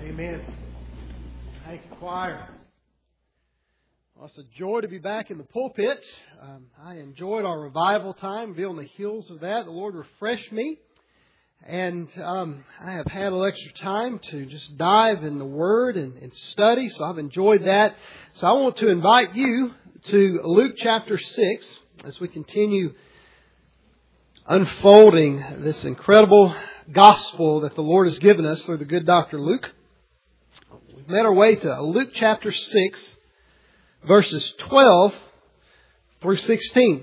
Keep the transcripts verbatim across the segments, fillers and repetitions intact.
Amen. Thank you, choir. Well, it's a joy to be back in the pulpit. Um, I enjoyed our revival time. Be on the heels of that. The Lord refreshed me. And um, I have had a little extra time to just dive in the Word and, and study. So I've enjoyed that. So I want to invite you to Luke chapter six as we continue unfolding this incredible gospel that the Lord has given us through the good Doctor Luke. We've made our way to Luke chapter six, verses twelve through sixteen.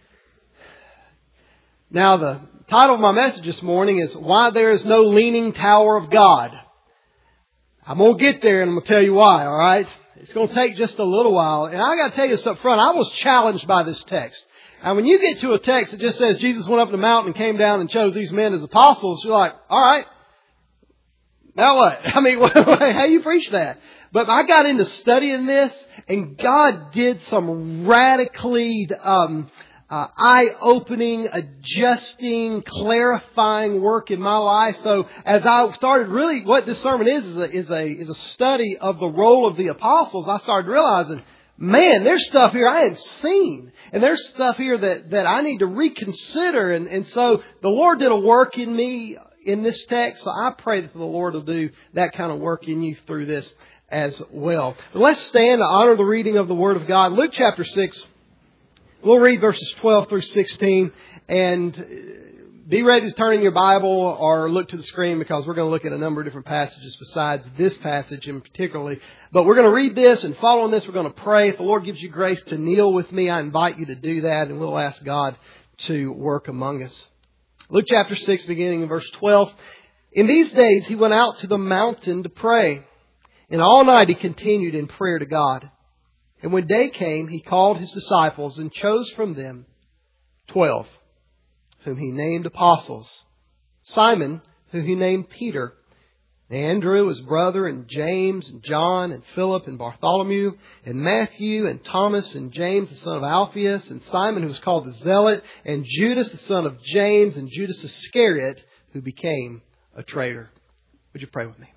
Now, the title of my message this morning is Why There Is No Leaning Tower of God. I'm going to get there and I'm going to tell you why, all right? It's going to take just a little while. And I got to tell you this up front. I was challenged by this text. And when you get to a text that just says Jesus went up the mountain and came down and chose these men as apostles, you're like, all right, now what? I mean, how you preach that? But I got into studying this, and God did some radically um, uh, eye-opening, adjusting, clarifying work in my life. So as I started really, what this sermon is is a, is a is a study of the role of the apostles. I started realizing, man, there's stuff here I hadn't seen. And there's stuff here that, that I need to reconsider. And, and so the Lord did a work in me in this text. So I pray that the Lord will do that kind of work in you through this as well. But let's stand to honor the reading of the Word of God. Luke chapter six. We'll read verses twelve through sixteen. And be ready to turn in your Bible or look to the screen because we're going to look at a number of different passages besides this passage in particularly. But we're going to read this, and following this, we're going to pray. If the Lord gives you grace to kneel with me, I invite you to do that, and we'll ask God to work among us. Luke chapter six, beginning in verse twelve. In these days, he went out to the mountain to pray, and all night he continued in prayer to God. And when day came, he called his disciples and chose from them twelve, whom he named apostles. Simon, who he named Peter, Andrew his brother, and James, and John, and Philip, and Bartholomew, and Matthew, and Thomas, and James the son of Alphaeus, and Simon who was called the Zealot, and Judas the son of James, and Judas Iscariot, who became a traitor. Would you pray with me?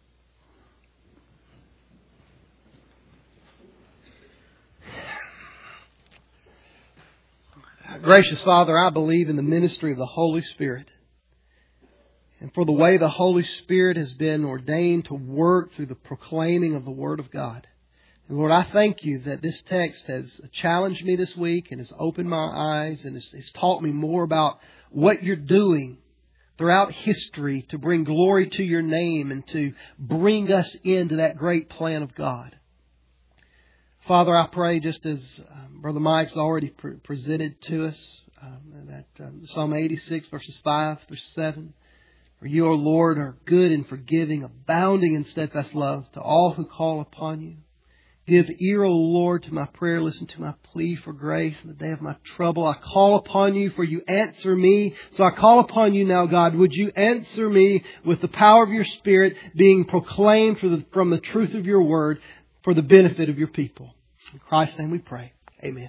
Gracious Father, I believe in the ministry of the Holy Spirit and for the way the Holy Spirit has been ordained to work through the proclaiming of the Word of God. And Lord, I thank you that this text has challenged me this week and has opened my eyes and has, has taught me more about what you're doing throughout history to bring glory to your name and to bring us into that great plan of God. Father, I pray just as um, Brother Mike's already pre- presented to us, um, that um, Psalm eighty-six verses five through seven. For you, O Lord, are good and forgiving, abounding in steadfast love to all who call upon you. Give ear, O Lord, to my prayer. Listen to my plea for grace in the day of my trouble. I call upon you, for you answer me. So I call upon you now, God. Would you answer me with the power of your Spirit being proclaimed for the, from the truth of your word, for the benefit of your people. In Christ's name we pray. Amen.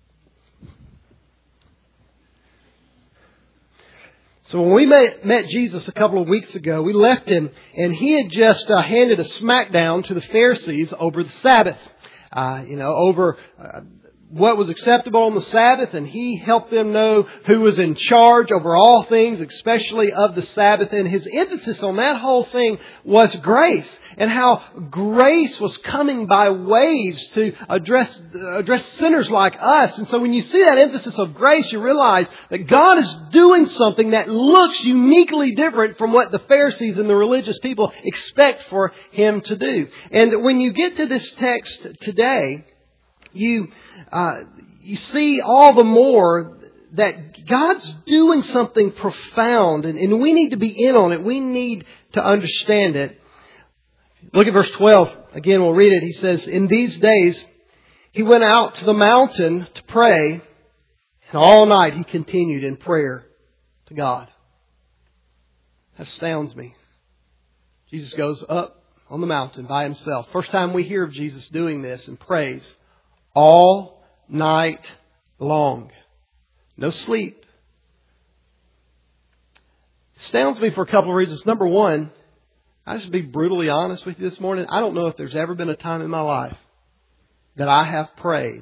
So when we met, met Jesus a couple of weeks ago, we left him and he had just uh, handed a smackdown to the Pharisees over the Sabbath. Uh, you know, over uh, what was acceptable on the Sabbath, and he helped them know who was in charge over all things, especially of the Sabbath. And his emphasis on that whole thing was grace, and how grace was coming by waves to address address sinners like us. And so when you see that emphasis of grace, you realize that God is doing something that looks uniquely different from what the Pharisees and the religious people expect for Him to do. And when you get to this text today, You uh, you see all the more that God's doing something profound, and, and we need to be in on it. We need to understand it. Look at verse twelve. Again, we'll read it. He says, in these days, he went out to the mountain to pray, and all night he continued in prayer to God. That astounds me. Jesus goes up on the mountain by himself. First time we hear of Jesus doing this and prays. All night long. No sleep. Astounds me for a couple of reasons. Number one, I just be brutally honest with you this morning. I don't know if there's ever been a time in my life that I have prayed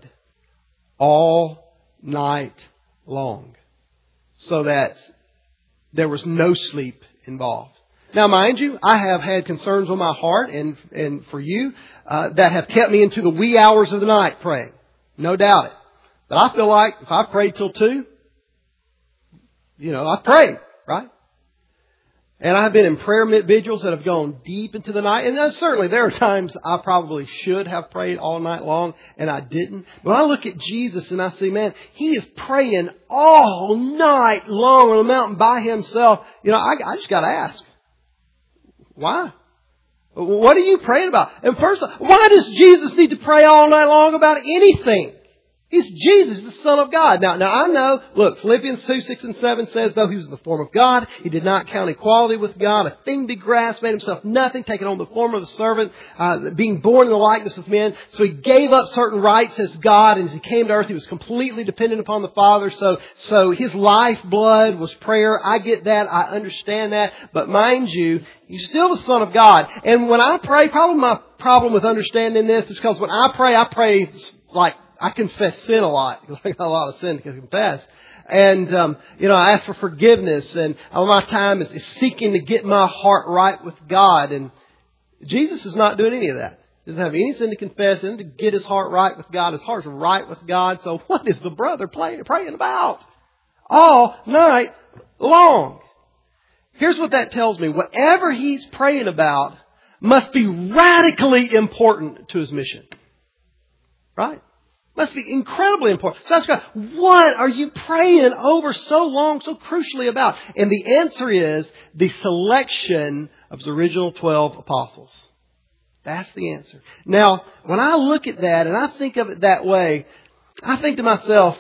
all night long so that there was no sleep involved. Now, mind you, I have had concerns on my heart and and for you uh, that have kept me into the wee hours of the night praying. No doubt it. But I feel like if I prayed till two, you know, I prayed, right? And I've been in prayer vigils that have gone deep into the night. And certainly there are times I probably should have prayed all night long and I didn't. But when I look at Jesus and I see, man, He is praying all night long on the mountain by Himself. You know, I, I just got to ask, why? What are you praying about? And first, why does Jesus need to pray all night long about anything? He's Jesus, the Son of God. Now, now I know, look, Philippians two, six and seven says, though He was the form of God, He did not count equality with God a thing to be grasped, made Himself nothing, taking on the form of a servant, uh, being born in the likeness of men. So He gave up certain rights as God, and as He came to earth, He was completely dependent upon the Father. So, so His lifeblood was prayer. I get that. I understand that. But mind you, He's still the Son of God. And when I pray, probably my problem with understanding this is because when I pray, I pray like, I confess sin a lot. I got a lot of sin to confess. And, um, you know, I ask for forgiveness. And all my time is, is seeking to get my heart right with God. And Jesus is not doing any of that. He doesn't have any sin to confess and to get his heart right with God. His heart's right with God. So what is the brother praying, praying about? All night long. Here's what that tells me. Whatever he's praying about must be radically important to his mission. Right? Must be incredibly important. So ask God, what are you praying over so long, so crucially about? And the answer is the selection of the original twelve apostles. That's the answer. Now, when I look at that and I think of it that way, I think to myself,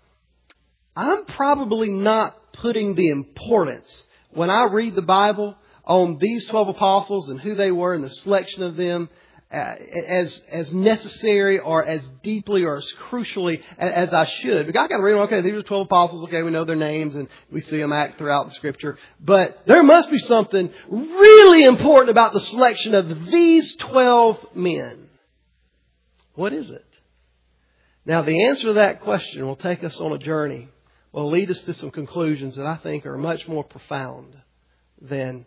I'm probably not putting the importance when I read the Bible on these twelve apostles and who they were and the selection of them Uh, as as necessary or as deeply or as crucially as, as I should. Because I got to read them, okay, these are twelve apostles, okay, we know their names and we see them act throughout the Scripture. But there must be something really important about the selection of these twelve men. What is it? Now, the answer to that question will take us on a journey, will lead us to some conclusions that I think are much more profound than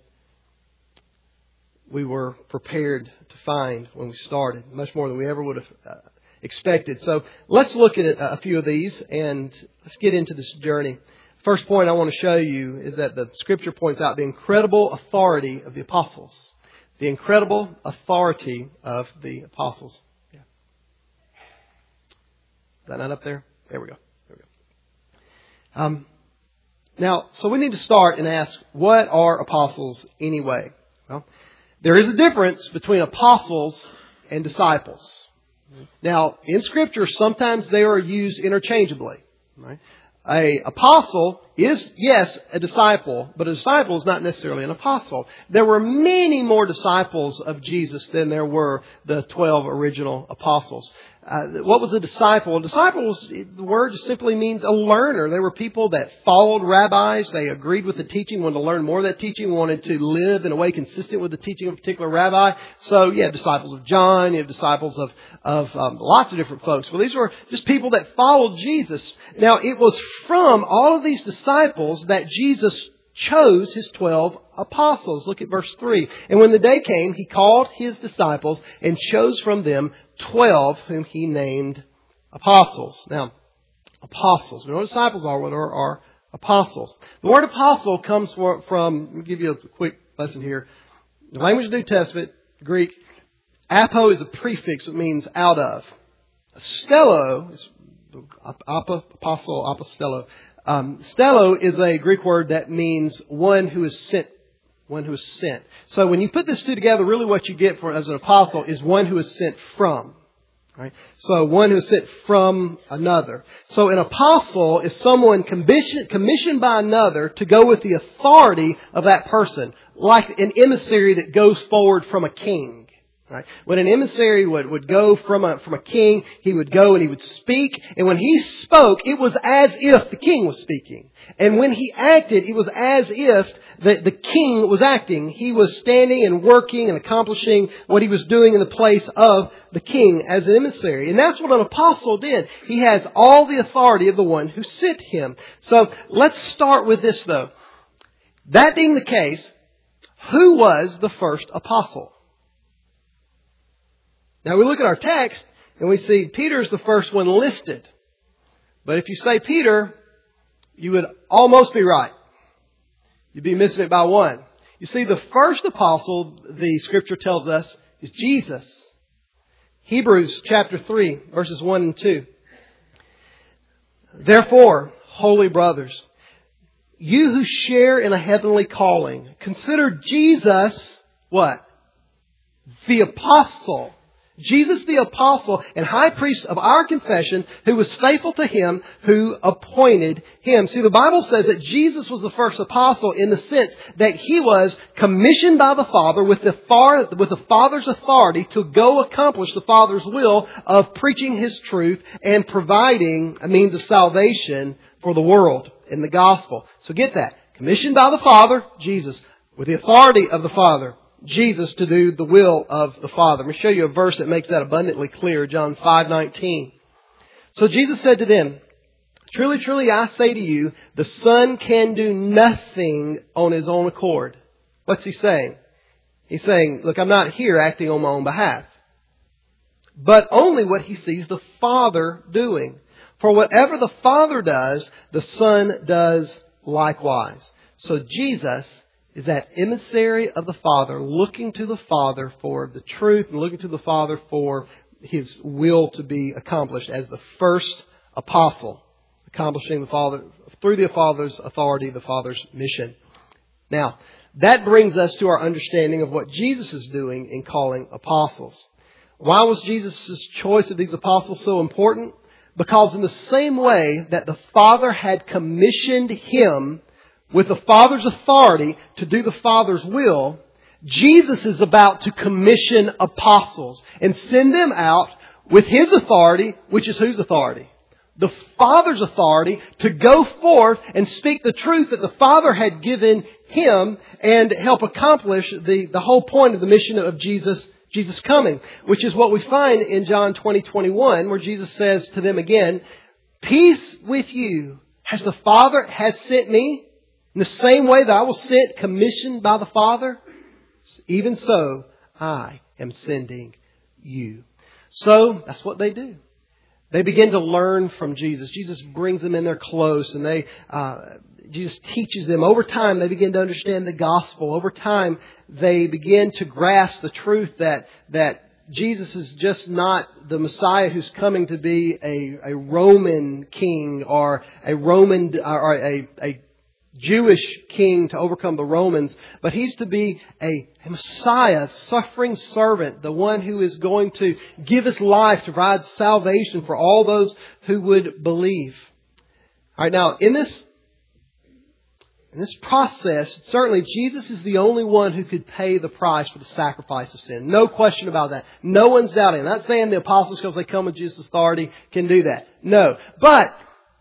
we were prepared to find when we started, much more than we ever would have uh, expected. So let's look at a few of these and let's get into this journey. First point I want to show you is that the Scripture points out the incredible authority of the apostles. The incredible authority of the apostles. Yeah. Is that not up there? There we go. There we go. Um, now, so we need to start and ask, what are apostles anyway? Well, there is a difference between apostles and disciples. Now, in Scripture, sometimes they are used interchangeably. Right? A apostle is, yes, a disciple, but a disciple is not necessarily an apostle. There were many more disciples of Jesus than there were the twelve original apostles. Uh, what was a disciple? A disciple, was, the word just simply means a learner. They were people that followed rabbis. They agreed with the teaching, wanted to learn more of that teaching, wanted to live in a way consistent with the teaching of a particular rabbi. So, yeah, disciples of John, you have disciples of, of um, lots of different folks. Well, these were just people that followed Jesus. Now, it was from all of these disciples that Jesus chose His twelve apostles. Look at verse three. And when the day came, He called His disciples and chose from them twelve whom He named apostles. Now, apostles. We know what disciples are. What are, are apostles? The word apostle comes from, from, let me give you a quick lesson here. The language of the New Testament, Greek, apo is a prefix. It means out of. Stello is apa, apostle, apostello. Um, stello is a Greek word that means one who is sent. One who is sent. So when you put this two together, really what you get for as an apostle is one who is sent from. Right? So one who is sent from another. So an apostle is someone commissioned, commissioned by another to go with the authority of that person. Like an emissary that goes forward from a king. Right? When an emissary would, would go from a, from a king, he would go and he would speak. And when he spoke, it was as if the king was speaking. And when he acted, it was as if the, the king was acting. He was standing and working and accomplishing what he was doing in the place of the king as an emissary. And that's what an apostle did. He has all the authority of the one who sent him. So let's start with this though. That being the case, who was the first apostle? Now we look at our text and we see Peter's the first one listed. But if you say Peter, you would almost be right. You'd be missing it by one. You see, the first apostle, the scripture tells us, is Jesus. Hebrews chapter three, verses one and two. Therefore, holy brothers, you who share in a heavenly calling, consider Jesus, what? The apostle. Jesus the apostle and high priest of our confession, who was faithful to Him who appointed Him. See, the Bible says that Jesus was the first apostle in the sense that He was commissioned by the Father with the, far, with the Father's authority to go accomplish the Father's will of preaching His truth and providing a means of salvation for the world in the gospel. So get that. Commissioned by the Father, Jesus, with the authority of the Father, Jesus, to do the will of the Father. Let me show you a verse that makes that abundantly clear. John five nineteen. So Jesus said to them, truly, truly, I say to you, the Son can do nothing on His own accord. What's He saying? He's saying, look, I'm not here acting on my own behalf, but only what He sees the Father doing. For whatever the Father does, the Son does likewise. So Jesus is that emissary of the Father, looking to the Father for the truth and looking to the Father for His will to be accomplished as the first apostle, accomplishing the Father through the Father's authority, the Father's mission. Now, that brings us to our understanding of what Jesus is doing in calling apostles. Why was Jesus' choice of these apostles so important? Because in the same way that the Father had commissioned Him with the Father's authority to do the Father's will, Jesus is about to commission apostles and send them out with His authority, which is whose authority? The Father's authority to go forth and speak the truth that the Father had given Him and help accomplish the, the whole point of the mission of Jesus, Jesus coming, which is what we find in John twenty twenty-one, where Jesus says to them again, peace with you, as the Father has sent me. In the same way that I was sent, commissioned by the Father, even so I am sending you. So that's what they do. They begin to learn from Jesus. Jesus brings them in there close, and they uh, Jesus teaches them. Over time, they begin to understand the gospel. Over time, they begin to grasp the truth that that Jesus is just not the Messiah who's coming to be a, a Roman king or a Roman or a, a Jewish king to overcome the Romans, but He's to be a, a Messiah, suffering servant, the one who is going to give His life to provide salvation for all those who would believe. All right, now in this in this process, certainly Jesus is the only one who could pay the price for the sacrifice of sin. No question about that. No one's doubting. I'm not saying the apostles, because they come with Jesus' authority, can do that. No, but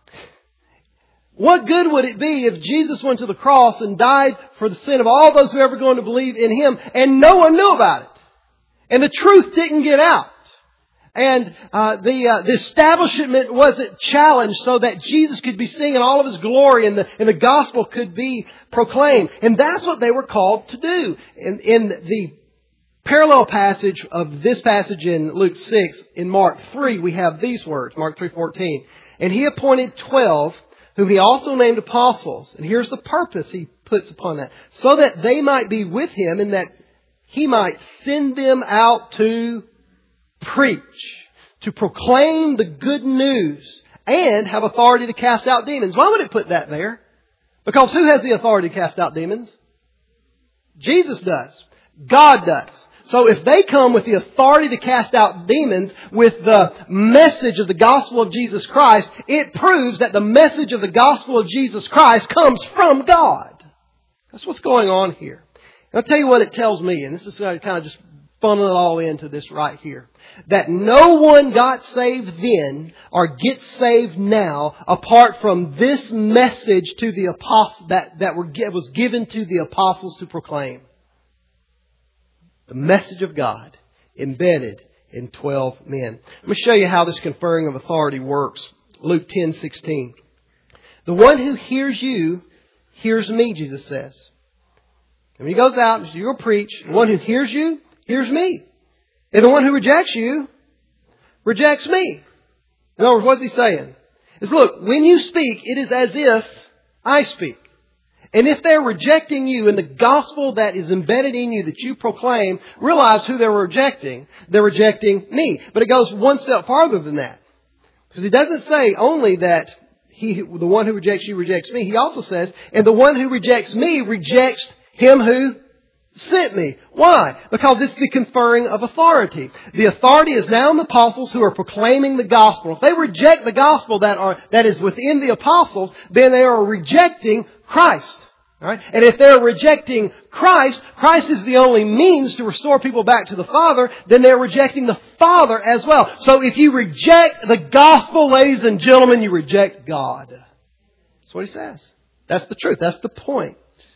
what good would it be if Jesus went to the cross and died for the sin of all those who are ever going to believe in Him and no one knew about it? And the truth didn't get out. And uh, the, uh, the establishment wasn't challenged so that Jesus could be seen in all of His glory and the, and the gospel could be proclaimed. And that's what they were called to do. In, in the parallel passage of this passage in Luke six, in Mark three, we have these words, Mark three fourteen. And He appointed twelve, whom He also named apostles. And here's the purpose He puts upon that. So that they might be with Him and that He might send them out to preach, to proclaim the good news, and have authority to cast out demons. Why would it put that there? Because who has the authority to cast out demons? Jesus does. God does. So if they come with the authority to cast out demons with the message of the gospel of Jesus Christ, it proves that the message of the gospel of Jesus Christ comes from God. That's what's going on here. And I'll tell you what it tells me, and this is kind of just funnel it all into this right here. That no one got saved then or gets saved now apart from this message to the apostles that, that were, was given to the apostles to proclaim. The message of God embedded in twelve men. Let me show you how this conferring of authority works. Luke ten sixteen. The one who hears you hears me, Jesus says. And when he goes out and you go preach, the one who hears you hears me. And the one who rejects you rejects me. In other words, what's he saying? Is look, when you speak, it is as if I speak. And if they're rejecting you in the gospel that is embedded in you that you proclaim, realize who they're rejecting. They're rejecting me. But it goes one step farther than that. Because he doesn't say only that he, the one who rejects you rejects me. He also says, and the one who rejects me rejects him who sent me. Why? Because it's the conferring of authority. The authority is now in the apostles who are proclaiming the gospel. If they reject the gospel that are that is within the apostles, then they are rejecting Christ. All right? And if they're rejecting Christ, Christ is the only means to restore people back to the Father, then they're rejecting the Father as well. So if you reject the gospel, ladies and gentlemen, you reject God. That's what he says. That's the truth. That's the point.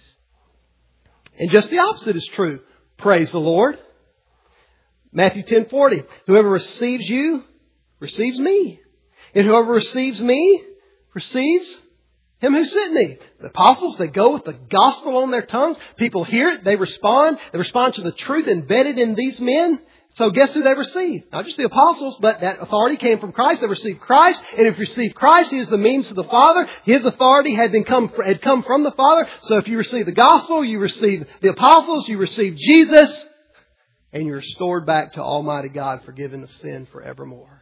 And just the opposite is true. Praise the Lord. Matthew ten forty. Whoever receives you, receives me. And whoever receives me, receives Him who sent me. The apostles, they go with the gospel on their tongues. People hear it. They respond. They respond to the truth embedded in these men. So guess who they receive? Not just the apostles, but that authority came from Christ. They received Christ. And if you receive Christ, He is the means to the Father. His authority had been come, had come from the Father. So if you receive the gospel, you receive the apostles, you receive Jesus, and you're restored back to Almighty God, forgiven of sin forevermore.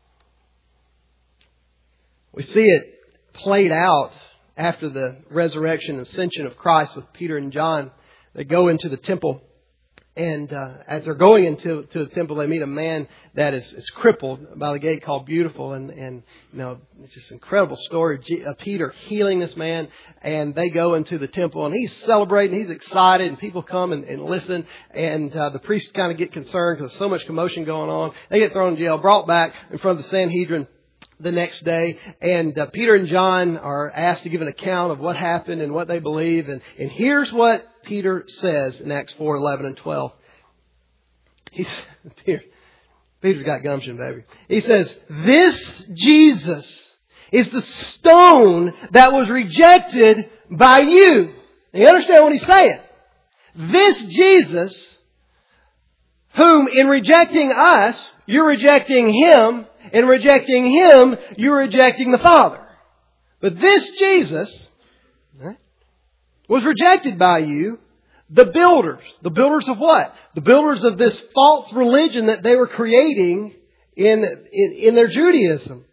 We see it played out after the resurrection and ascension of Christ with Peter and John. They go into the temple. And uh, as they're going into to the temple, they meet a man that is, is crippled by the gate called Beautiful. And, and you know, it's just an incredible story. G- uh, Peter healing this man. And they go into the temple. And he's celebrating. He's excited. And people come and, and listen. And uh, the priests kind of get concerned because there's so much commotion going on. They get thrown in jail, brought back in front of the Sanhedrin the next day. And uh, Peter and John are asked to give an account of what happened and what they believe. And, and here's what Peter says in Acts four eleven and twelve. He's, Peter, Peter's got gumption, baby. He says, this Jesus is the stone that was rejected by you. And you understand what he's saying? This Jesus, whom in rejecting us, you're rejecting Him. In rejecting Him, you're rejecting the Father. But this Jesus was rejected by you, the builders. The builders of what? The builders of this false religion that they were creating in, in, in their Judaism.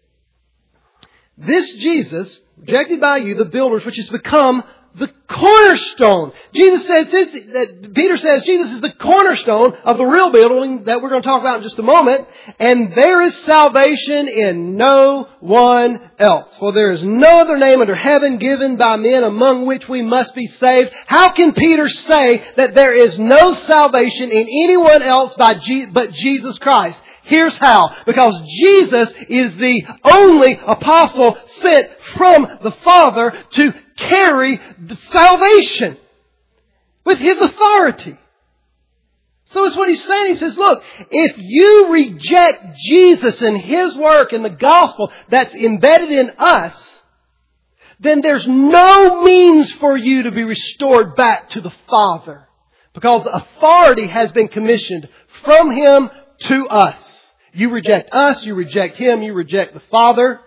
This Jesus, rejected by you, the builders, which has become the cornerstone. Jesus says this, that Peter says Jesus is the cornerstone of the real building that we're going to talk about in just a moment. And there is salvation in no one else. For there is no other name under heaven given by men among which we must be saved. How can Peter say that there is no salvation in anyone else by Je- but Jesus Christ? Here's how. Because Jesus is the only apostle sent from the Father to carry the salvation with His authority. So it's what he's saying. He says, look, if you reject Jesus and His work and the gospel that's embedded in us, then there's no means for you to be restored back to the Father. Because the authority has been commissioned from Him to us. You reject us, you reject Him, you reject the Father.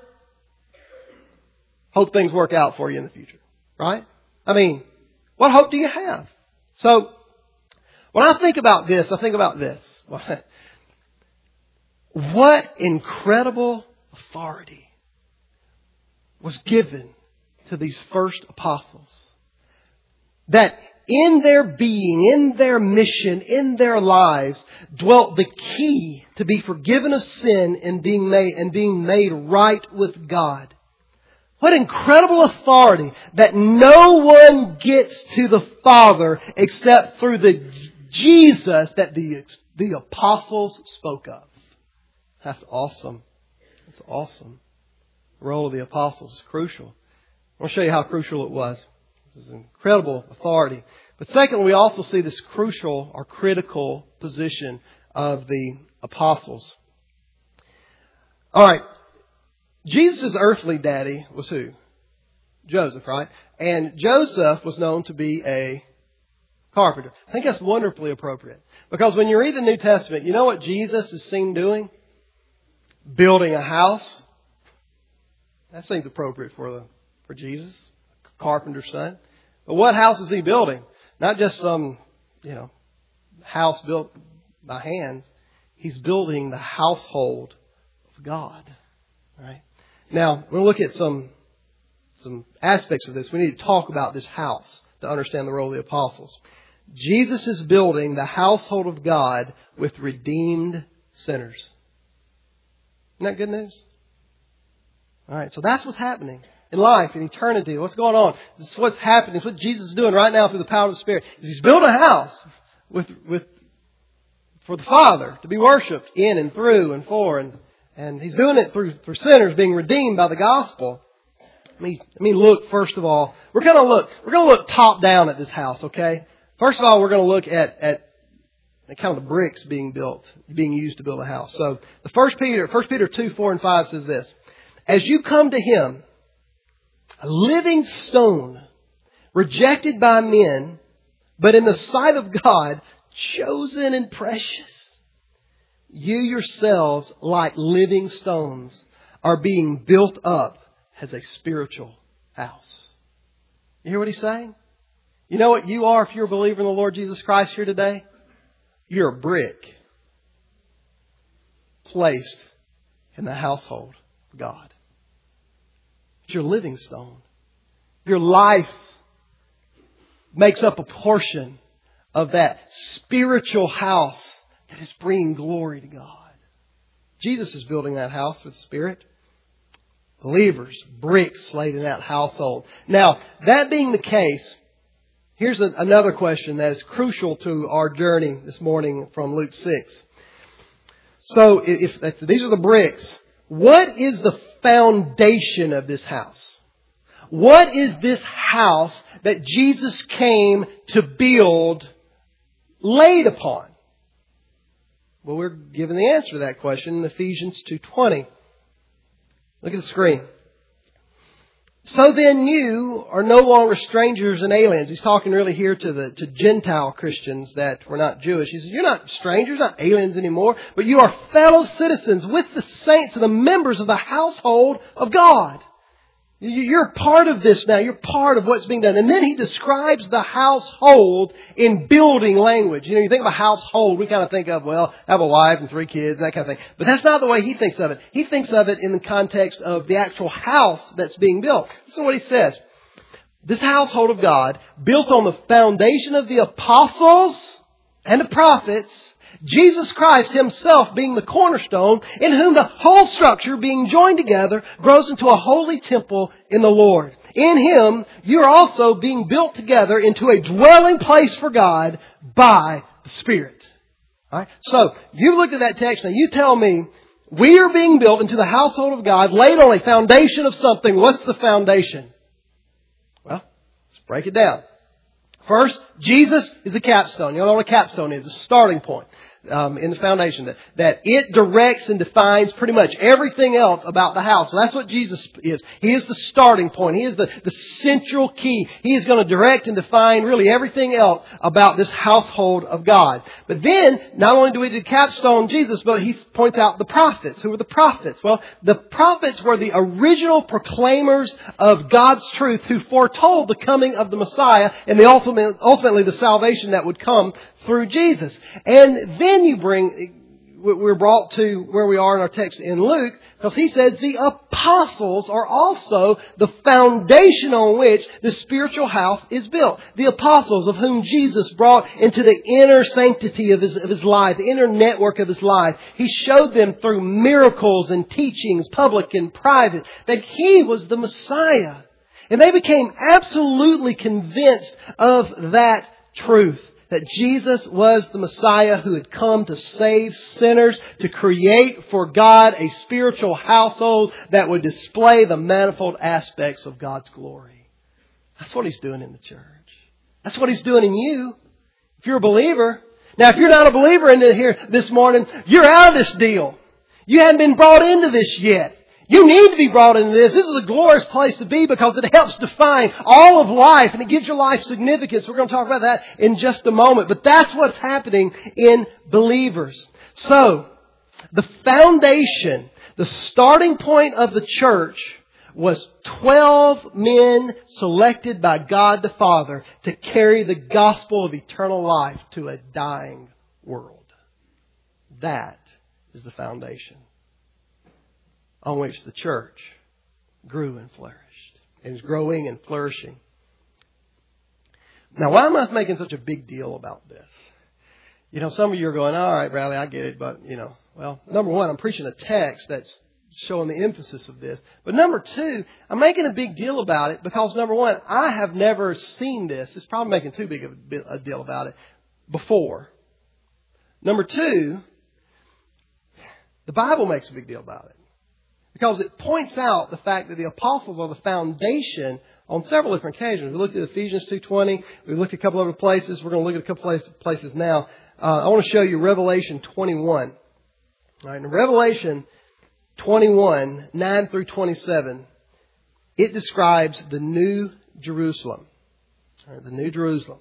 Hope things work out for you in the future. Right? I mean, what hope do you have? So, when I think about this, I think about this. What incredible authority was given to these first apostles. That in their being, in their mission, in their lives, dwelt the key to be forgiven of sin and being made, and being made right with God. What incredible authority that no one gets to the Father except through the Jesus that the, the apostles spoke of. That's awesome. That's awesome. The role of the apostles is crucial. I want to show you how crucial it was. This is incredible authority. But second, we also see this crucial or critical position of the apostles. All right. Jesus' earthly daddy was who? Joseph, right? And Joseph was known to be a carpenter. I think that's wonderfully appropriate. Because when you read the New Testament, you know what Jesus is seen doing? Building a house. That seems appropriate for the for Jesus, carpenter's son. But what house is he building? Not just some, you know, house built by hands. He's building the household of God. All right. Now, we'll look at some some aspects of this. We need to talk about this house to understand the role of the apostles. Jesus is building the household of God with redeemed sinners. Isn't that good news? All right, so that's what's happening in life, in eternity. What's going on? This is what's happening. It's what Jesus is doing right now through the power of the Spirit. He's building a house with with for the Father to be worshipped in and through and for, and and He's doing it through for sinners being redeemed by the gospel. Let me let me look first of all. We're going to look. We're going to look top down at this house. Okay. First of all, we're going to look at at kind of the bricks being built, being used to build a house. So the First Peter, First Peter two, four, and five says this: as you come to Him, a living stone, rejected by men, but in the sight of God, chosen and precious, you yourselves, like living stones, are being built up as a spiritual house. You hear what he's saying? You know what you are if you're a believer in the Lord Jesus Christ here today? You're a brick placed in the household of God. It's your living stone. Your life makes up a portion of that spiritual house that is bringing glory to God. Jesus is building that house with Spirit. Believers, bricks laid in that household. Now, that being the case, here's a, another question that is crucial to our journey this morning from Luke six. So, if, if these are the bricks, what is the foundation of this house? What is this house that Jesus came to build laid upon? Well, we're given the answer to that question in Ephesians two twenty. Look at the screen. So then you are no longer strangers and aliens. He's talking really here to the to Gentile Christians that were not Jewish. He says, you're not strangers, not aliens anymore, but you are fellow citizens with the saints and the members of the household of God. You're part of this now. You're part of what's being done. And then he describes the household in building language. You know, you think of a household, we kind of think of, well, I have a wife and three kids, that kind of thing. But that's not the way he thinks of it. He thinks of it in the context of the actual house that's being built. This is what he says. This household of God, built on the foundation of the apostles and the prophets, Jesus Christ Himself being the cornerstone, in whom the whole structure being joined together grows into a holy temple in the Lord. In Him, you are also being built together into a dwelling place for God by the Spirit. All right? So, you looked at that text. Now you tell me, we are being built into the household of God, laid on a foundation of something. What's the foundation? Well, let's break it down. First, Jesus is the capstone. You know what a capstone is? A starting point um, in the foundation. That, that it directs and defines pretty much everything else about the house. So that's what Jesus is. He is the starting point. He is the, the central key. He is going to direct and define really everything else about this household of God. But then, not only do we do capstone Jesus, but he points out the prophets. Who were the prophets? Well, the prophets were the original proclaimers of God's truth who foretold the coming of the Messiah and the ultimate ultimately the salvation that would come through Jesus. And then you bring, we're brought to where we are in our text in Luke, because he says the apostles are also the foundation on which the spiritual house is built. The apostles of whom Jesus brought into the inner sanctity of his, of his life, the inner network of his life. He showed them through miracles and teachings, public and private, that He was the Messiah. And they became absolutely convinced of that truth. that Jesus was the Messiah who had come to save sinners, to create for God a spiritual household that would display the manifold aspects of God's glory. That's what He's doing in the church. That's what He's doing in you, if you're a believer. Now, if you're not a believer in here this morning, you're out of this deal. You haven't been brought into this yet. You need to be brought into this. This is a glorious place to be because it helps define all of life and it gives your life significance. We're going to talk about that in just a moment. But that's what's happening in believers. So, the foundation, the starting point of the church was twelve men selected by God the Father to carry the gospel of eternal life to a dying world. That is the foundation on which the church grew and flourished. And is growing and flourishing. Now, why am I making such a big deal about this? You know, some of you are going, all right, Bradley, I get it. But, you know, well, number one, I'm preaching a text that's showing the emphasis of this. But number two, I'm making a big deal about it because, number one, I have never seen this. It's probably making too big of a deal about it before. Number two, the Bible makes a big deal about it. Because it points out the fact that the apostles are the foundation on several different occasions. We looked at Ephesians two twenty. We looked at a couple other places. We're going to look at a couple places now. Uh, I want to show you Revelation twenty-one. All right, in Revelation twenty-one, nine through twenty-seven, it describes the New Jerusalem. All right, the New Jerusalem.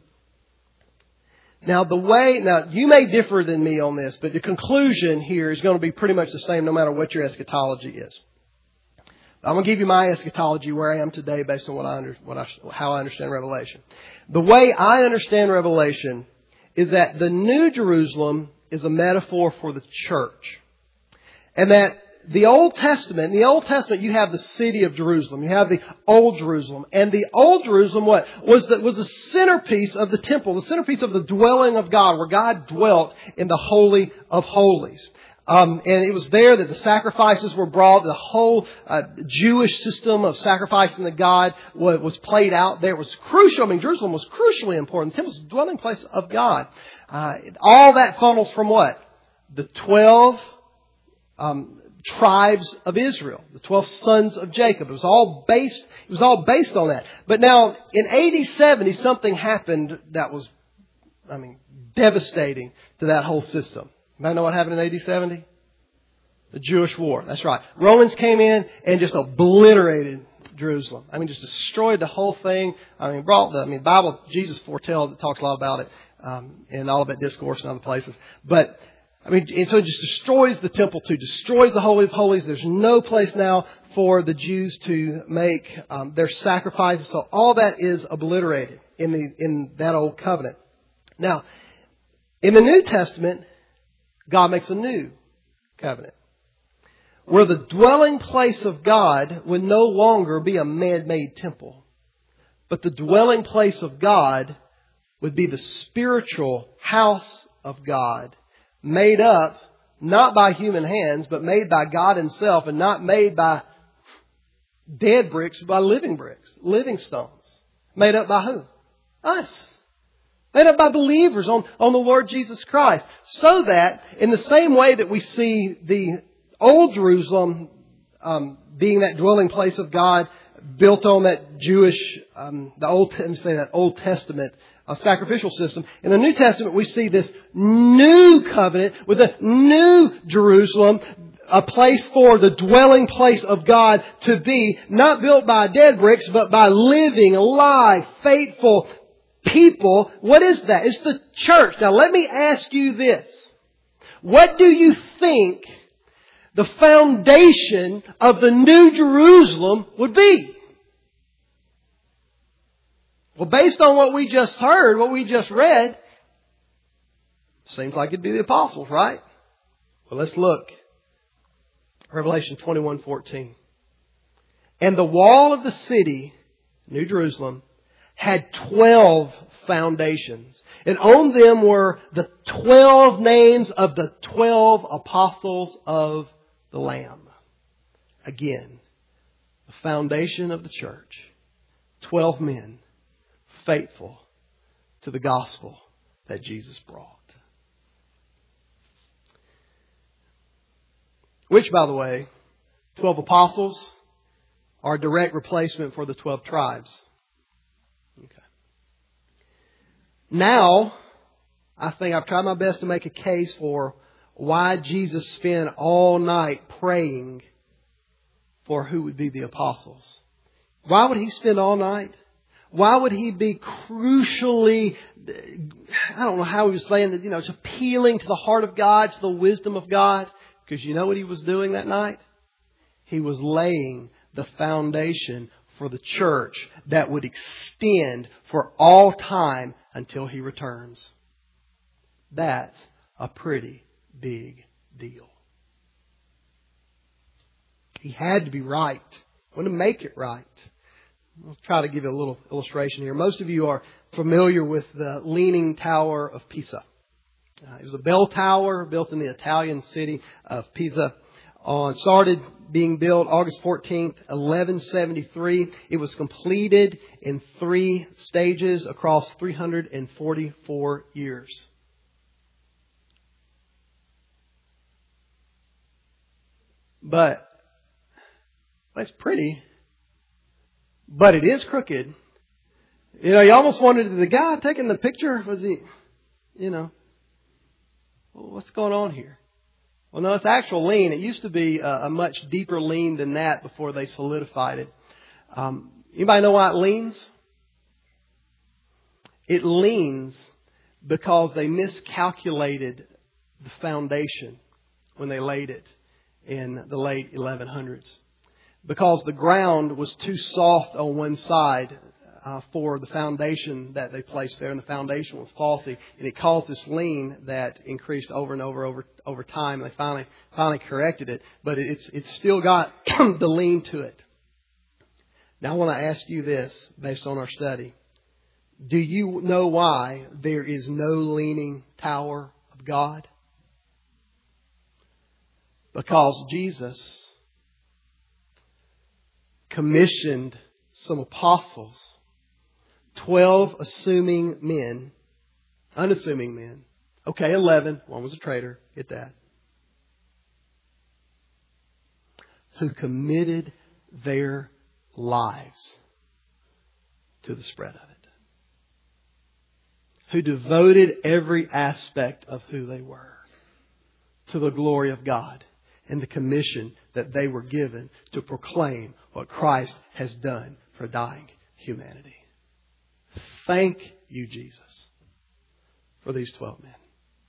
Now, the way, now, you may differ than me on this, but the conclusion here is going to be pretty much the same no matter what your eschatology is. I'm going to give you my eschatology where I am today based on what I under, what I, how I understand Revelation. The way I understand Revelation is that the New Jerusalem is a metaphor for the church. And that the Old Testament, in the Old Testament, you have the city of Jerusalem. You have the Old Jerusalem. And the Old Jerusalem, what? Was the, was the centerpiece of the temple, the centerpiece of the dwelling of God, where God dwelt in the Holy of Holies. Um, and it was there that the sacrifices were brought. The whole uh, Jewish system of sacrificing to God was, was played out there. It was crucial. I mean, Jerusalem was crucially important. The temple was the dwelling place of God. Uh, all that funnels from what? The twelve um tribes of Israel, the twelve sons of Jacob. It was all based, it was all based on that. But now in A D seventy, something happened that was, I mean, devastating to that whole system. You might know what happened in A D seventy? The Jewish War. That's right. Romans came in and just obliterated Jerusalem. I mean, just destroyed the whole thing. I mean, brought the, I mean, Bible, Jesus foretells, it talks a lot about it, um, in Olivet Discourse and other places. But I mean, and so it just destroys the temple too, destroys the Holy of Holies. There's no place now for the Jews to make um, their sacrifices. So all that is obliterated in the in that old covenant. Now, in the New Testament, God makes a new covenant where the dwelling place of God would no longer be a man-made temple, but the dwelling place of God would be the spiritual house of God, made up not by human hands, but made by God Himself, and not made by dead bricks, but by living bricks, living stones. Made up by who? Us. Made up by believers on, on the Lord Jesus Christ. So that, in the same way that we see the Old Jerusalem um, being that dwelling place of God, built on that Jewish, um, the Old, let me say that Old Testament a sacrificial system. In the New Testament, we see this new covenant with a new Jerusalem, a place for the dwelling place of God to be, not built by dead bricks, but by living, alive, faithful people. What is that? It's the church. Now, let me ask you this. What do you think the foundation of the New Jerusalem would be? Well, based on what we just heard, what we just read, seems like it'd be the apostles, right? Well, let's look. Revelation twenty-one fourteen. And the wall of the city, New Jerusalem, had twelve foundations. And on them were the twelve names of the twelve apostles of the Lamb. Again, the foundation of the church. Twelve men faithful to the gospel that Jesus brought. Which, by the way, twelve apostles are a direct replacement for the twelve tribes. Okay. Now, I think I've tried my best to make a case for why Jesus spent all night praying for who would be the apostles. Why would He spend all night? Why would He be crucially, I don't know how He was saying that, you know, it's appealing to the heart of God, to the wisdom of God? Because you know what He was doing that night? He was laying the foundation for the church that would extend for all time until He returns. That's a pretty big deal. He had to be right. Want to make it right. I'll try to give you a little illustration here. Most of you are familiar with the Leaning Tower of Pisa. Uh, it was a bell tower built in the Italian city of Pisa. On started being built August fourteenth, eleven seventy-three. It was completed in three stages across three hundred forty-four years. But it's pretty, but it is crooked. You know, you almost wondered, the guy taking the picture, was he, you know, what's going on here? Well, no, it's actual lean. It used to be a, a much deeper lean than that before they solidified it. Um, anybody know why it leans? It leans because they miscalculated the foundation when they laid it in the late eleven hundreds. Because the ground was too soft on one side uh, for the foundation that they placed there, and the foundation was faulty, and it caused this lean that increased over and over over over time. And they finally finally corrected it, but it's it's still got the lean to it. Now I want to ask you this, based on our study: do you know why there is no leaning tower of God? Because Jesus commissioned some apostles, twelve assuming men, unassuming men. Okay, eleven. One was a traitor. Get that. Who committed their lives to the spread of it. Who devoted every aspect of who they were to the glory of God and the commission that they were given to proclaim what Christ has done for dying humanity. Thank you, Jesus, for these twelve men.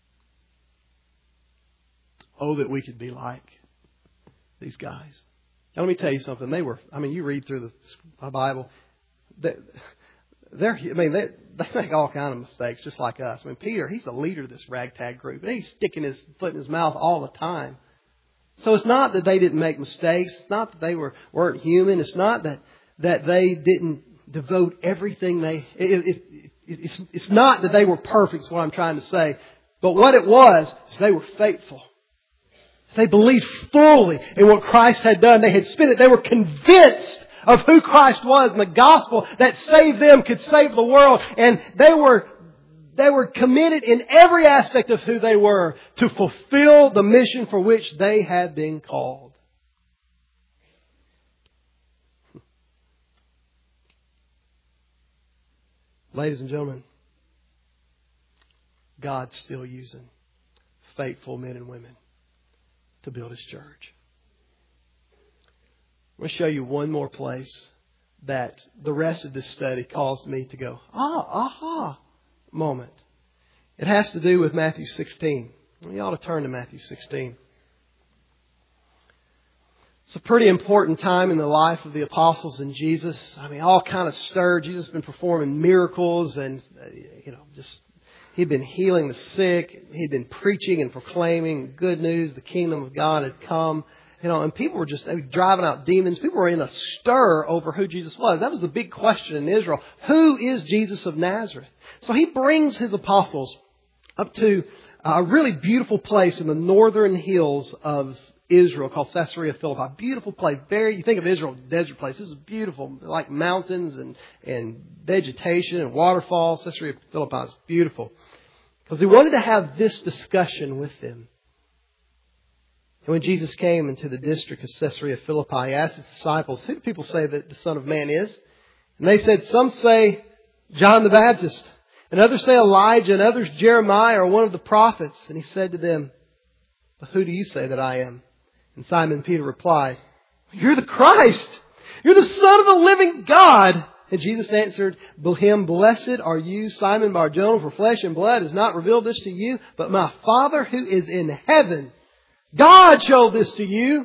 Oh, that we could be like these guys. Now, let me tell you something. They were, I mean, you read through the Bible. They, they're, I mean, they, they make all kinds of mistakes, just like us. I mean, Peter, he's the leader of this ragtag group, and he's sticking his foot in his mouth all the time. So it's not that they didn't make mistakes. It's not that they were, weren't human. It's not that, that they didn't devote everything they... It, it, it, it's, it's not that they were perfect, is what I'm trying to say. But what it was, is they were faithful. They believed fully in what Christ had done. They had spent it. They were convinced of who Christ was, and the gospel that saved them could save the world. And they were... They were committed in every aspect of who they were to fulfill the mission for which they had been called. Ladies and gentlemen, God's still using faithful men and women to build His church. I'm going to show you one more place that the rest of this study caused me to go, ah, aha. moment. It has to do with Matthew sixteen. You ought to turn to Matthew sixteen. It's a pretty important time in the life of the apostles and Jesus. I mean, all kind of stirred. Jesus has been performing miracles, and uh, you know, just He'd been healing the sick. He'd been preaching and proclaiming good news. The kingdom of God had come. You know, and people were just they were driving out demons. People were in a stir over who Jesus was. That was the big question in Israel. Who is Jesus of Nazareth? So He brings His apostles up to a really beautiful place in the northern hills of Israel called Caesarea Philippi. Beautiful place. Very, you think of Israel, desert place. This is beautiful, like mountains and, and vegetation and waterfalls. Caesarea Philippi is beautiful. Because he wanted to have this discussion with them. And when Jesus came into the district of Caesarea Philippi, he asked his disciples, who do people say that the Son of Man is? And they said, some say John the Baptist, and others say Elijah, and others Jeremiah or one of the prophets. And he said to them, but who do you say that I am? And Simon Peter replied, you're the Christ. You're the Son of the living God. And Jesus answered him, blessed are you, Simon Bar-Jonah, for flesh and blood has not revealed this to you, but my Father who is in heaven. God showed this to you.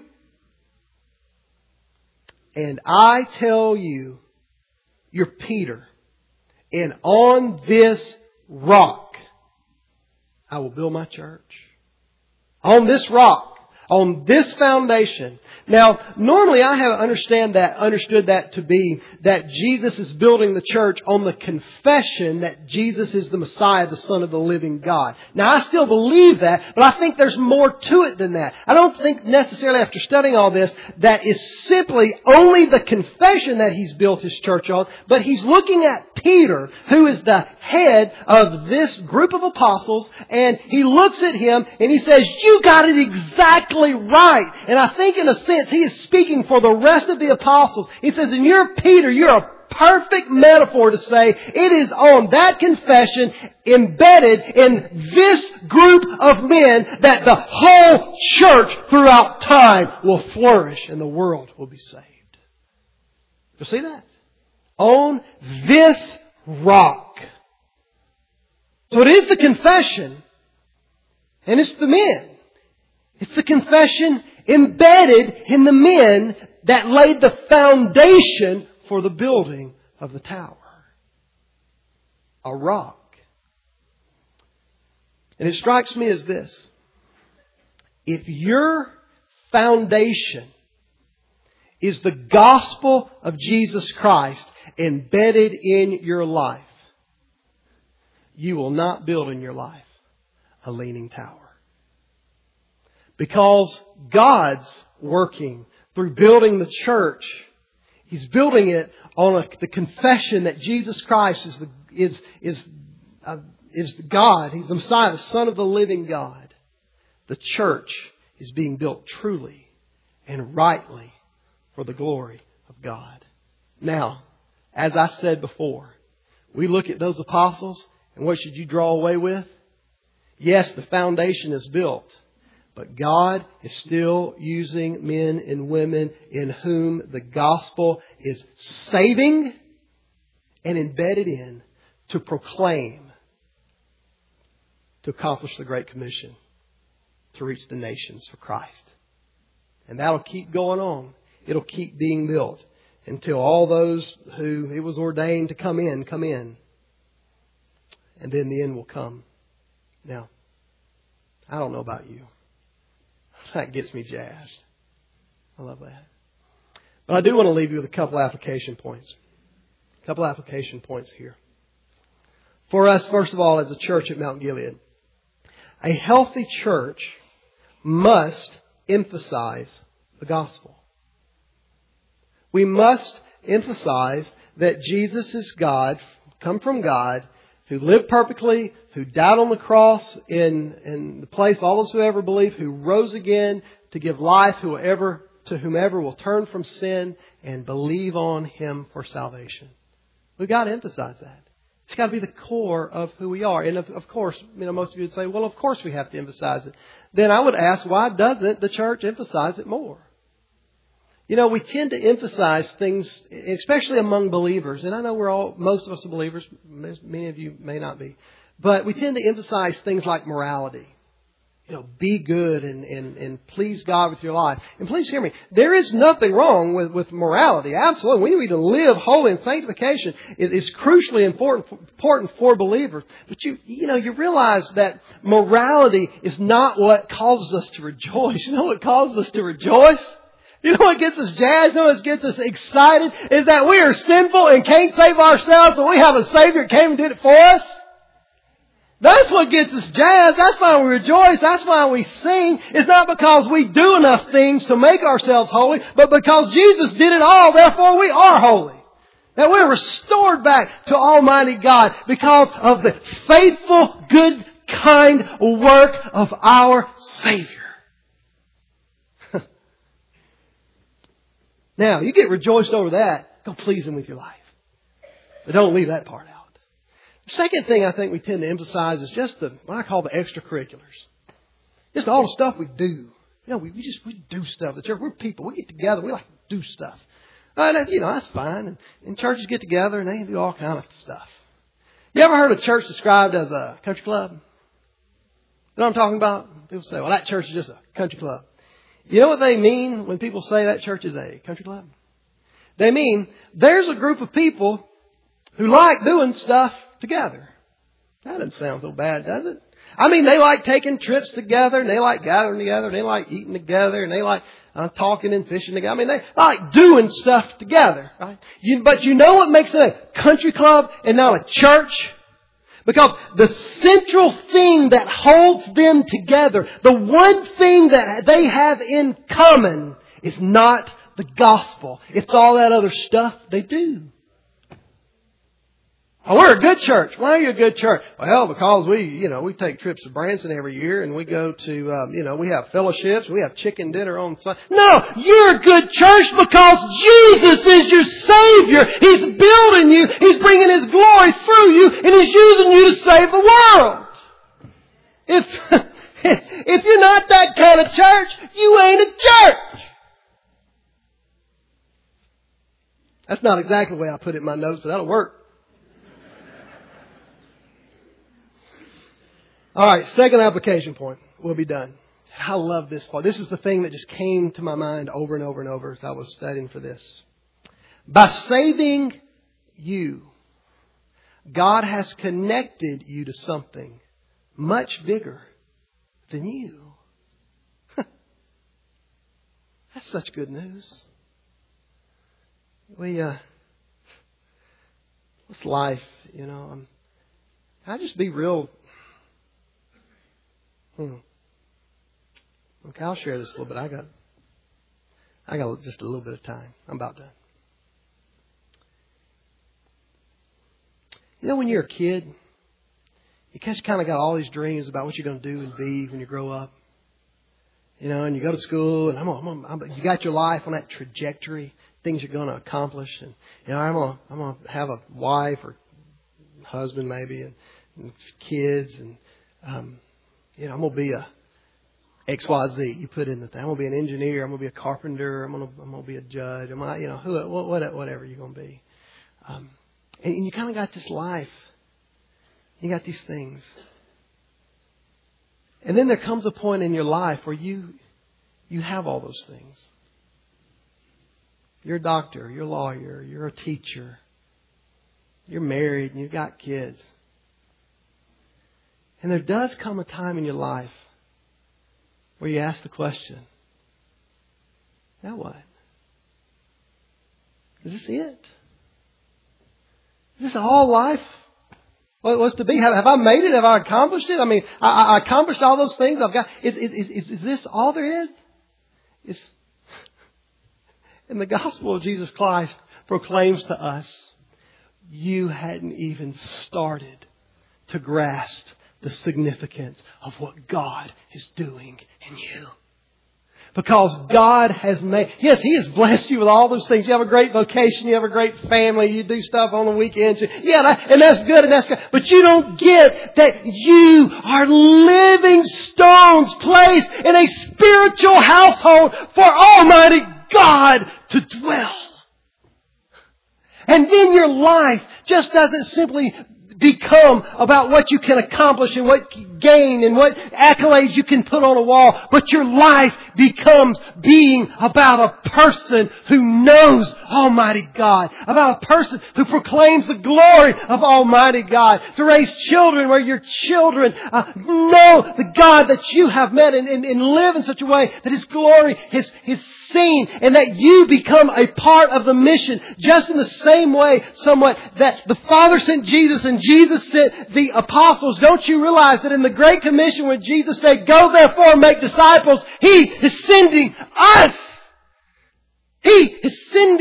And I tell you, you're Peter. And on this rock, I will build my church. On this rock. On this foundation. Now, normally I have understand that, understood that to be that Jesus is building the church on the confession that Jesus is the Messiah, the Son of the living God. Now, I still believe that, but I think there's more to it than that. I don't think necessarily after studying all this that is simply only the confession that He's built His church on, but He's looking at Peter, who is the head of this group of apostles, and He looks at him and He says, you got it exactly right. And I think in a sense He is speaking for the rest of the apostles. He says, and you're Peter, you're a perfect metaphor to say it is on that confession embedded in this group of men that the whole church throughout time will flourish and the world will be saved. You see that? On this rock. So it is the confession and it's the men. It's the confession embedded in the men that laid the foundation for the building of the tower. A rock. And it strikes me as this. If your foundation is the gospel of Jesus Christ embedded in your life, you will not build in your life a leaning tower. Because God's working through building the church. He's building it on a, the confession that Jesus Christ is the, is is uh, is God. He's the Messiah, the Son of the living God. The church is being built truly and rightly for the glory of God. Now, as I said before, we look at those apostles, and what should you draw away with? Yes, the foundation is built. But God is still using men and women in whom the gospel is saving and embedded in to proclaim, to accomplish the Great Commission, to reach the nations for Christ. And that'll keep going on. It'll keep being built until all those who it was ordained to come in, come in. And then the end will come. Now, I don't know about you. That gets me jazzed. I love that. But I do want to leave you with a couple application points. A couple application points here. For us, first of all, as a church at Mount Gilead, a healthy church must emphasize the gospel. We must emphasize that Jesus is God, come from God, who lived perfectly, who died on the cross in, in the place of all those who ever believe, who rose again to give life whoever, to whomever will turn from sin and believe on Him for salvation. We've got to emphasize that. It's got to be the core of who we are. And of, of course, you know, most of you would say, well, of course we have to emphasize it. Then I would ask, why doesn't the church emphasize it more? You know, we tend to emphasize things, especially among believers. And I know we're all, most of us are believers. Many of you may not be. But we tend to emphasize things like morality. You know, be good and, and, and please God with your life. And please hear me. There is nothing wrong with, with morality. Absolutely. We need to live holy, and sanctification is, is crucially important, important for believers. But you, you know, you realize that morality is not what causes us to rejoice. You know what causes us to rejoice? You know what gets us jazzed? You know what gets us excited? Is that we are sinful and can't save ourselves, but we have a Savior that came and did it for us. That's what gets us jazzed. That's why we rejoice. That's why we sing. It's not because we do enough things to make ourselves holy, but because Jesus did it all, therefore we are holy. That we're restored back to Almighty God because of the faithful, good kind work of our Savior. Now, you get rejoiced over that. Go please Him with your life. But don't leave that part out. The second thing I think we tend to emphasize is just the, what I call the extracurriculars. Just all the stuff we do. You know, we, we just, we do stuff. The church, we're people. We get together. We like to do stuff. Uh, you know, that's fine. And, and churches get together and they do all kind of stuff. You ever heard a church described as a country club? You know what I'm talking about? People say, well, that church is just a country club. You know what they mean when people say that church is a country club? They mean there's a group of people who like doing stuff together. That doesn't sound so bad, does it? I mean, they like taking trips together, and they like gathering together, and they like eating together, and they like uh, talking and fishing together. I mean, they like doing stuff together, right? You, but you know what makes it a country club and not a church? Because the central thing that holds them together, the one thing that they have in common is not the gospel. It's all that other stuff they do. Oh, we're a good church. Why are you a good church? Well, because we, you know, we take trips to Branson every year and we go to, um, you know, we have fellowships. We have chicken dinner on Sunday. No, you're a good church because Jesus is your Savior. He's building you. He's bringing His glory through you and He's using you to save the world. If, if you're not that kind of church, you ain't a church. That's not exactly the way I put it in my notes, but that'll work. All right, second application point. We'll be done. I love this part. This is the thing that just came to my mind over and over and over as I was studying for this. By saving you, God has connected you to something much bigger than you. That's such good news. We, uh, what's life? You know, um, can I just be real? Hmm. Okay, I'll share this a little bit. I got, I got just a little bit of time. I'm about done. You know, when you're a kid, you just kind of got all these dreams about what you're going to do and be when you grow up. You know, and you go to school, and I'm, I'm, I'm, you got your life on that trajectory, things you're going to accomplish, and you know, I'm going, I'm going to have a wife or husband maybe, and, and kids, and um, you know, I'm going to be a X Y Z. You put in the thing. I'm going to be an engineer. I'm going to be a carpenter. I'm going to, I'm going to be a judge. I'm, you know, who, whatever you're going to be. Um, and, and you kind of got this life. You got these things. And then there comes a point in your life where you, you have all those things. You're a doctor. You're a lawyer. You're a teacher. You're married and you've got kids. And there does come a time in your life where you ask the question, now what? Is this it? Is this all life? What was to be? Have, have I made it? Have I accomplished it? I mean, I, I accomplished all those things I've got. Is, is, is, is this all there is? Is, and the gospel of Jesus Christ proclaims to us, you hadn't even started to grasp the significance of what God is doing in you. Because God has made, yes, He has blessed you with all those things. You have a great vocation. You have a great family. You do stuff on the weekends. Yeah, that, and that's good and that's good. But you don't get that you are living stones placed in a spiritual household for Almighty God to dwell. And then your life just doesn't simply become about what you can accomplish and what you gain and what accolades you can put on a wall. But your life becomes being about a person who knows Almighty God. About a person who proclaims the glory of Almighty God. To raise children where your children uh, know the God that you have met and, and, and live in such a way that His glory is, is seen and that you become a part of the mission. Just in the same way somewhat that the Father sent Jesus and Jesus sent the apostles. Don't you realize that in the Great Commission when Jesus said, go therefore and make disciples, He is sending us. He is sending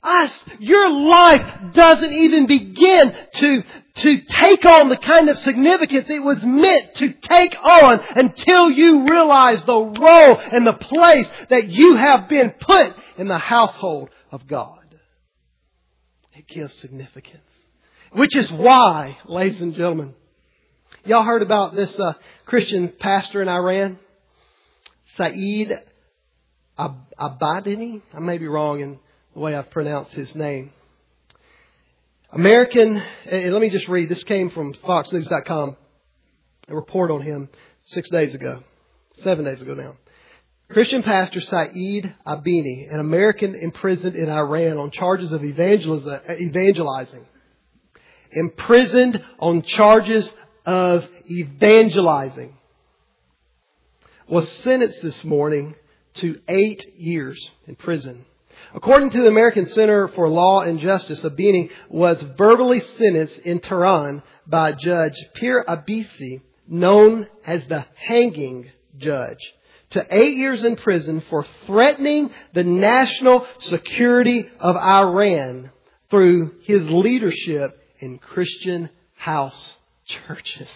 us. Your life doesn't even begin to, to take on the kind of significance it was meant to take on until you realize the role and the place that you have been put in the household of God. It gives significance. Which is why, ladies and gentlemen, y'all heard about this uh, Christian pastor in Iran? Saeed Abadani? I may be wrong in the way I've pronounced his name. American, and let me just read. This came from fox news dot com. A report on him six days ago. Seven days ago now. Christian pastor Saeed Abini, an American imprisoned in Iran on charges of evangelizing. Imprisoned on charges of evangelizing. Was sentenced this morning to eight years in prison. According to the American Center for Law and Justice, Abini was verbally sentenced in Tehran by Judge Pir Abisi, known as the hanging judge, to eight years in prison for threatening the national security of Iran through his leadership in Christian house churches.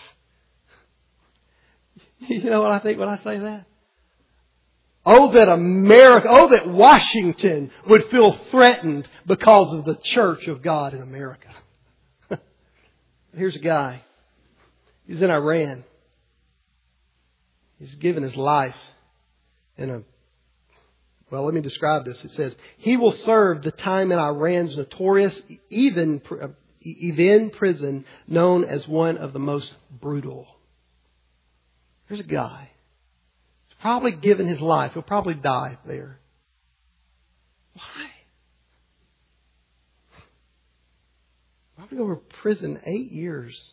You know what I think when I say that? Oh, that America, oh, that Washington would feel threatened because of the Church of God in America. Here's a guy. He's in Iran. He's given his life in a, well, let me describe this. It says, he will serve the time in Iran's notorious Evin, Evin prison, known as one of the most brutal. Here's a guy. He's probably given his life. He'll probably die there. Why? Why would he go to prison eight years?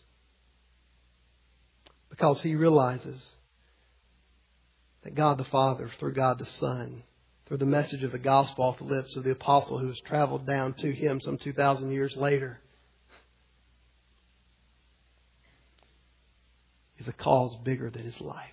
Because he realizes that God the Father, through God the Son, through the message of the gospel off the lips of the apostle who has traveled down to him some two thousand years later, is a cause bigger than his life.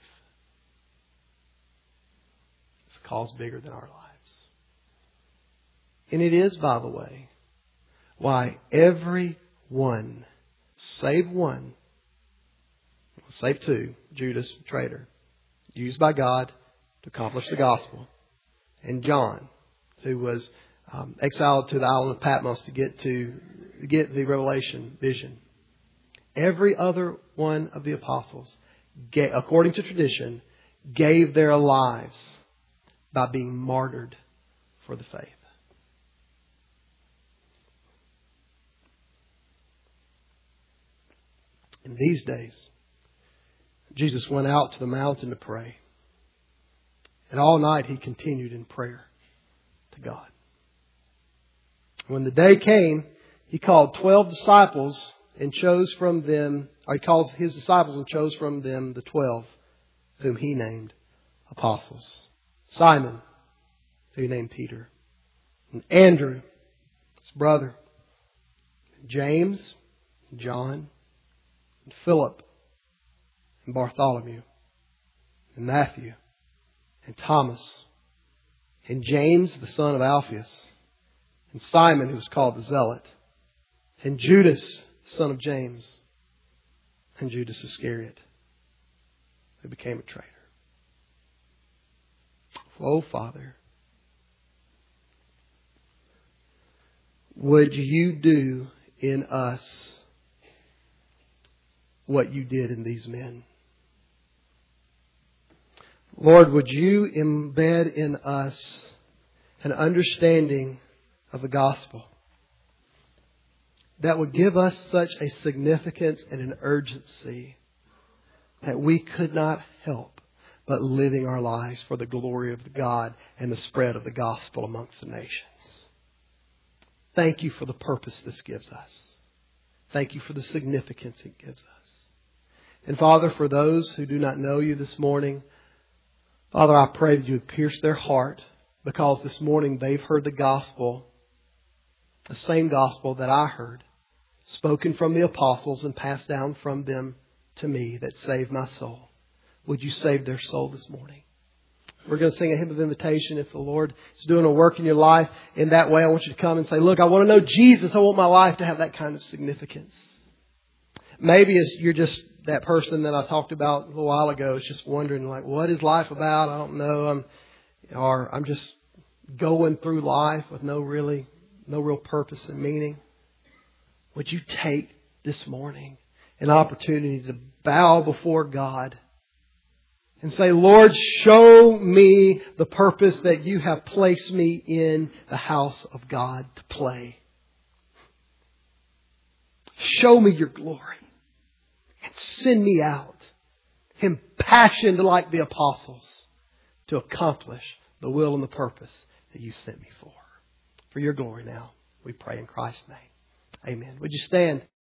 It's a cause bigger than our lives. And it is, by the way, why every one, save one, save two, Judas, traitor, used by God to accomplish the gospel, and John, who was um, exiled to the island of Patmos to get to get the revelation vision. Every other one of the apostles, according to tradition, gave their lives by being martyred for the faith. In these days, Jesus went out to the mountain to pray. And all night he continued in prayer to God. When the day came, he called twelve disciples and chose from them, or he called his disciples and chose from them the twelve, whom he named apostles. Simon, who he named Peter, and Andrew, his brother, James, John, and Philip, and Bartholomew, and Matthew, and Thomas, and James, the son of Alphaeus, and Simon, who was called the Zealot, and Judas, son of James, and Judas Iscariot, who became a traitor. Oh, Father, would you do in us what you did in these men? Lord, would you embed in us an understanding of the gospel that would give us such a significance and an urgency that we could not help but living our lives for the glory of God and the spread of the gospel amongst the nations. Thank you for the purpose this gives us. Thank you for the significance it gives us. And Father, for those who do not know you this morning, Father, I pray that you would pierce their heart, because this morning they've heard the gospel, the same gospel that I heard, spoken from the apostles and passed down from them to me, that saved my soul. Would you save their soul this morning? We're going to sing a hymn of invitation. If the Lord is doing a work in your life in that way, I want you to come and say, look, I want to know Jesus. I want my life to have that kind of significance. Maybe as you're just that person that I talked about a little while ago, is just wondering, like, what is life about? I don't know. I'm, or I'm just going through life with no really, no real purpose and meaning. Would you take this morning an opportunity to bow before God and say, Lord, show me the purpose that you have placed me in the house of God to play. Show me your glory and send me out, impassioned like the apostles, to accomplish the will and the purpose that you've sent me for. For your glory now, we pray in Christ's name. Amen. Would you stand?